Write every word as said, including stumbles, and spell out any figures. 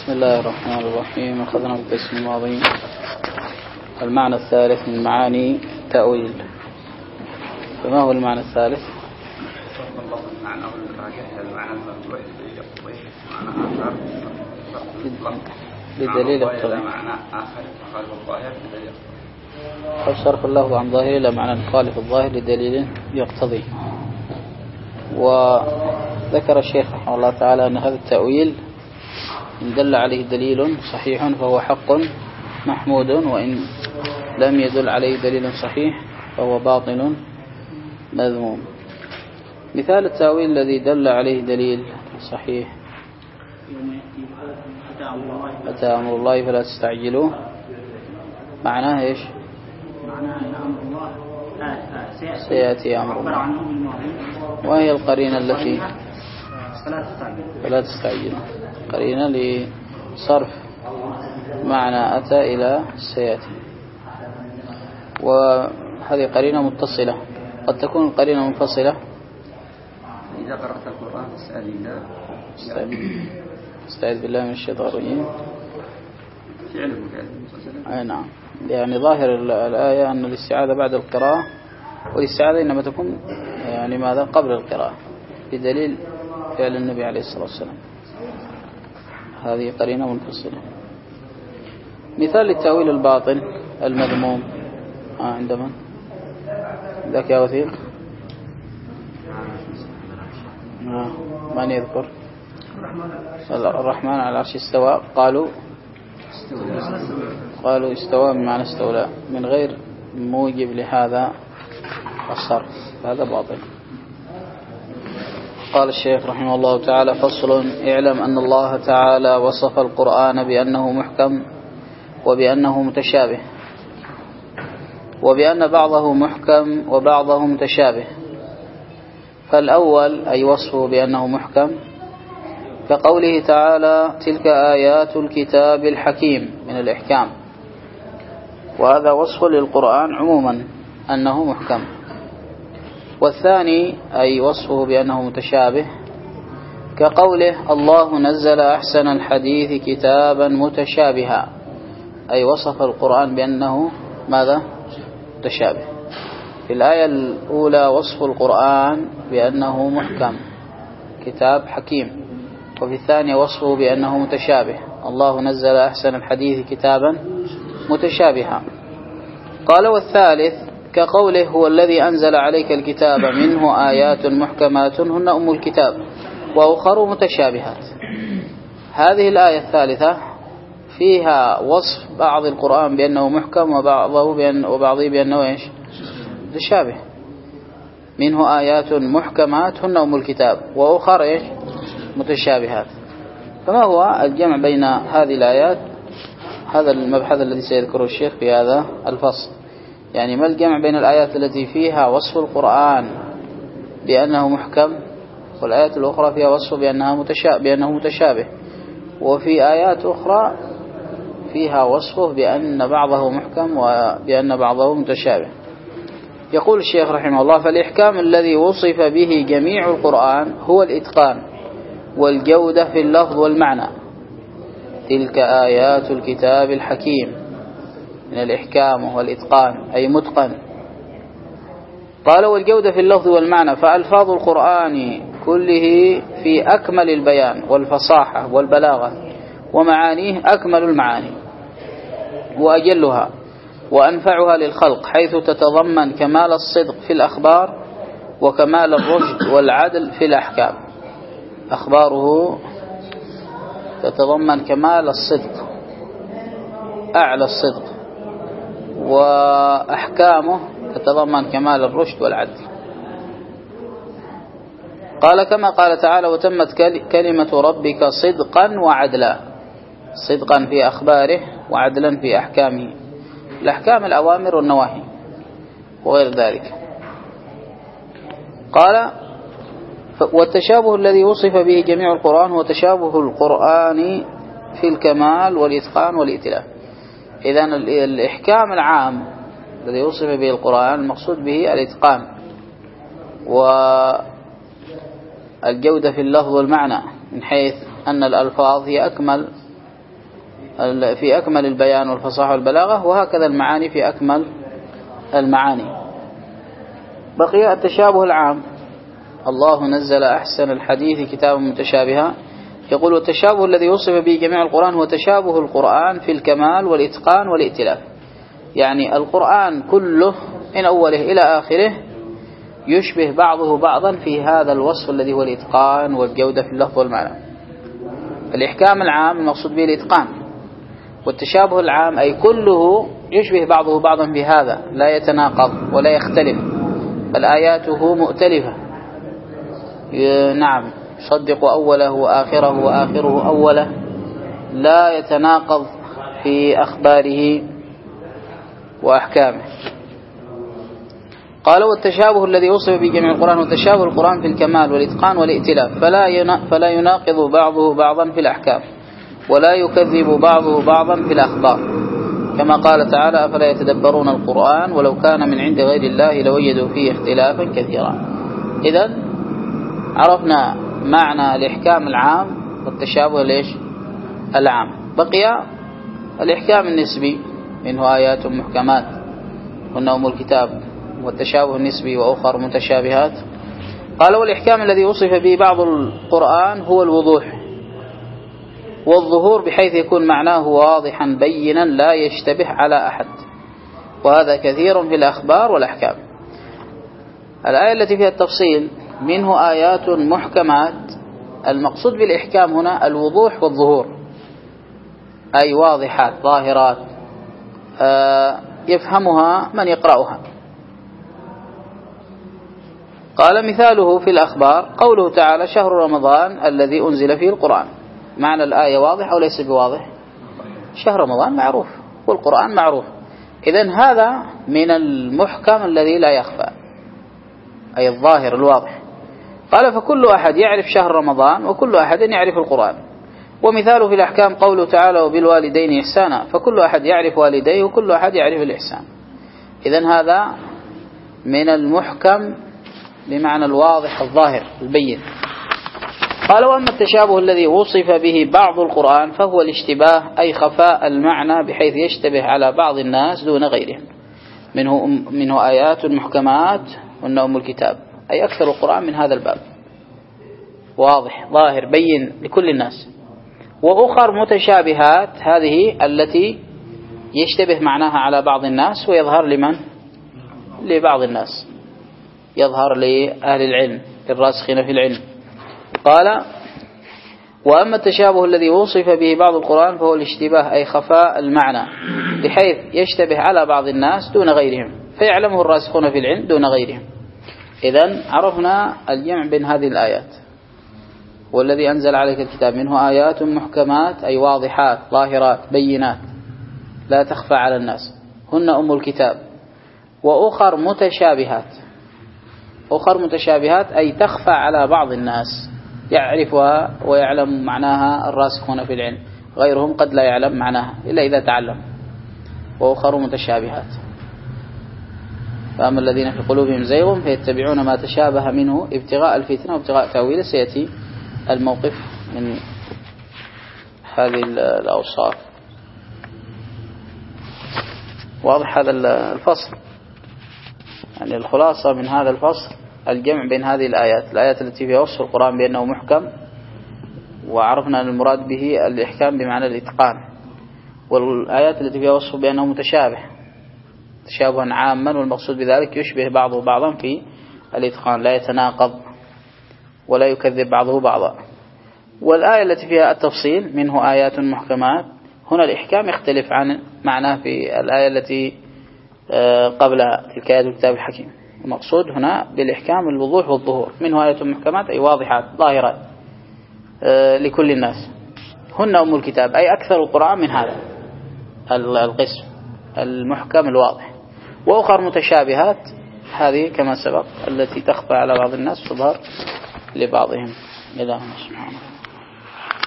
بسم الله الرحمن الرحيم. أخذنا في القسم الماضي المعنى الثالث من معاني التأويل. فما هو المعنى الثالث؟ بدليل اقتضي صرف اللفظ عن ظاهره إلى معنى خالف الظاهر لدليل يقتضي. وذكر الشيخ رحمه الله تعالى أن هذا التأويل إن دل عليه دليل صحيح فهو حق محمود، وإن لم يدل عليه دليل صحيح فهو باطل مذموم. مثال التأويل الذي دل عليه دليل صحيح: أتى أمر الله فلا تستعجلوه. معناه إيش؟ معناه أن أمر الله سيأتي أمر الله، وهي القرينة التي فلا تستعجلوه، قرينة لصرف معنى أتى إلى سيأتي، وهذه قرينة متصلة. قد تكون القرينة منفصلة. إذا قرأت القرآن اسأل الله. استعذ بالله من الشيطان الرجيم. فعل أي نعم، يعني ظاهر الآية أن الاستعاذة بعد القراءة، والاستعاذة إنما تكون يعني ماذا قبل القراءة، بدليل فعل النبي عليه الصلاة والسلام. هذه قرينة منفصلة. مثال للتأويل الباطل المذموم آه عند من؟ ذاك يا وثيق؟ آه. من يذكر؟ الرحمن على العرش استوى. قالوا قالوا استوى بمعنى استولى من غير موجب لهذا الصرف، هذا باطل. قال الشيخ رحمه الله تعالى: فصل: اعلم أن الله تعالى وصف القرآن بأنه محكم وبأنه متشابه، وبأن بعضه محكم وبعضه متشابه. فالأول أي وصفه بأنه محكم كقوله تعالى: تلك آيات الكتاب الحكيم من الإحكام، وهذا وصف للقرآن عموما أنه محكم. والثاني أي وصفه بأنه متشابه كقوله: الله نزل أحسن الحديث كتابا متشابها، أي وصف القرآن بأنه ماذا؟ متشابه. في الآية الأولى وصف القرآن بأنه محكم كتاب حكيم، وفي الثانية وصفه بأنه متشابه: الله نزل أحسن الحديث كتابا متشابها. قال: والثالث كقوله: هو الذي أنزل عليك الكتاب منه آيات محكمات هن أم الكتاب وأخر متشابهات. هذه الآية الثالثة فيها وصف بعض القرآن بأنه محكم وبعضه بأن وبعضه بأنه إيش؟ متشابه. منه آيات محكمات هن أم الكتاب وأخر إيش؟ متشابهات. فما هو الجمع بين هذه الآيات؟ هذا المبحث الذي سيذكره الشيخ في هذا الفصل. يعني ما الجمع بين الآيات التي فيها وصف القرآن بأنه محكم، والآيات الأخرى فيها وصف بأنها متشابه بأنه متشابه، وفي آيات أخرى فيها وصفه بأن بعضه محكم وبأن بعضه متشابه. يقول الشيخ رحمه الله: فالإحكام الذي وصف به جميع القرآن هو الإتقان والجودة في اللفظ والمعنى. تلك آيات الكتاب الحكيم من الإحكام وهو الإتقان أي متقن. قال: والجودة في اللفظ والمعنى، فألفاظ القرآن كله في أكمل البيان والفصاحة والبلاغة، ومعانيه أكمل المعاني وأجلها وأنفعها للخلق، حيث تتضمن كمال الصدق في الأخبار وكمال الرشد والعدل في الأحكام. أخباره تتضمن كمال الصدق، أعلى الصدق، وأحكامه تتضمن كمال الرشد والعدل. قال: كما قال تعالى: وتمت كلمة ربك صدقا وعدلا. صدقا في أخباره وعدلا في أحكامه، الأحكام الأوامر والنواهي وغير ذلك. قال: والتشابه الذي وصف به جميع القرآن هو تشابه القرآن في الكمال والإتقان والإتلاف. إذن الإحكام العام الذي وصف به القرآن المقصود به الإتقان والجودة في اللفظ والمعنى، من حيث أن الألفاظ هي أكمل في أكمل البيان والفصاحة والبلاغة، وهكذا المعاني في أكمل المعاني. بقي التشابه العام. الله نزل أحسن الحديث كتابا متشابها. يقول التشابه الذي يوصف به جميع القرآن هو تشابه القرآن في الكمال والإتقان والائتلاف. يعني القرآن كله من أوله إلى آخره يشبه بعضه بعضا في هذا الوصف الذي هو الإتقان والجودة في اللفظ والمعنى. الإحكام العام المقصود به الإتقان، والتشابه العام أي كله يشبه بعضه بعضا في هذا، لا يتناقض ولا يختلف، بل آياته مؤتلفة. نعم، يصدق أوله وآخره وآخره أوله، لا يتناقض في أخباره وأحكامه. قال والتشابه الذي يوصف به جميع القرآن وتشابه القرآن في الكمال والإتقان والائتلاف، فلا فلا يناقض بعضه بعضا في الأحكام، ولا يكذب بعضه بعضا في الأخبار، كما قال تعالى أفلا يتدبرون القرآن ولو كان من عند غير الله لوجدوا فيه اختلافا كثيرا. إذن عرفنا معنى الإحكام العام والتشابه ليش العام. بقي الإحكام النسبي، منه آيات محكمات هن أم الكتاب، والتشابه النسبي وأخر متشابهات. قال والإحكام الذي وصف به بعض القرآن هو الوضوح والظهور، بحيث يكون معناه واضحا بينا لا يشتبه على أحد، وهذا كثير في الأخبار والأحكام. الآية التي فيها التفصيل منه آيات محكمات، المقصود بالإحكام هنا الوضوح والظهور، أي واضحات ظاهرات يفهمها من يقرأها. قال مثاله في الأخبار قوله تعالى شهر رمضان الذي أنزل فيه القرآن. معنى الآية واضح أو ليس بواضح؟ شهر رمضان معروف والقرآن معروف، إذن هذا من المحكم الذي لا يخفى، أي الظاهر الواضح. قال فكل أحد يعرف شهر رمضان وكل أحد يعرف القرآن. ومثاله في الأحكام قوله تعالى وبالوالدين إحسانا، فكل أحد يعرف والديه وكل أحد يعرف الإحسان. إذن هذا من المحكم بمعنى الواضح الظاهر البين. قال وأما التشابه الذي وصف به بعض القرآن فهو الاشتباه، أي خفاء المعنى بحيث يشتبه على بعض الناس دون غيرهم. منه, منه آيات محكمات هن أم الكتاب، أي أكثر القرآن من هذا الباب، واضح ظاهر بين لكل الناس. وأخر متشابهات، هذه التي يشتبه معناها على بعض الناس ويظهر لمن؟ لبعض الناس، يظهر لأهل العلم الراسخين في العلم. قال وأما التشابه الذي وصف به بعض القرآن فهو الاشتباه، أي خفاء المعنى بحيث يشتبه على بعض الناس دون غيرهم، فيعلمه الراسخون في العلم دون غيرهم. إذن عرفنا الجمع بين هذه الآيات. والذي أنزل عليك الكتاب منه آيات محكمات، أي واضحات ظاهرات بينات لا تخفى على الناس، هن أم الكتاب. وأخر متشابهات، أخر متشابهات أي تخفى على بعض الناس، يعرفها ويعلم معناها الراسخون في العلم، غيرهم قد لا يعلم معناها إلا إذا تعلم. وأخر متشابهات. فأما الذين في قلوبهم زيغ فيتبعون ما تشابه منه ابتغاء الفتنة وابتغاء تأويله. سيأتي الموقف من هذه الأوصاف. واضح هذا الفصل؟ يعني الخلاصة من هذا الفصل الجمع بين هذه الآيات، الآيات التي فيها وصف القرآن بأنه محكم، وعرفنا أن المراد به الإحكام بمعنى الإتقان، والآيات التي فيها وصف بأنه متشابه تشابها عاما، والمقصود بذلك يشبه بعضه بعضا في الإتقان، لا يتناقض ولا يكذب بعضه بعضا. والآية التي فيها التفصيل منه آيات محكمات، هنا الإحكام يختلف عن معناه في الآية التي قبلها تلك آيات الكتاب الحكيم. المقصود هنا بالإحكام الوضوح والظهور، منه آيات محكمات أي واضحات ظاهرات لكل الناس، هن أم الكتاب أي أكثر القرآن من هذا القسم المحكم الواضح. وأخر متشابهات، هذه كما سبق التي تخفى على بعض الناس تظهر لبعضهم. إلهنا سبحانه.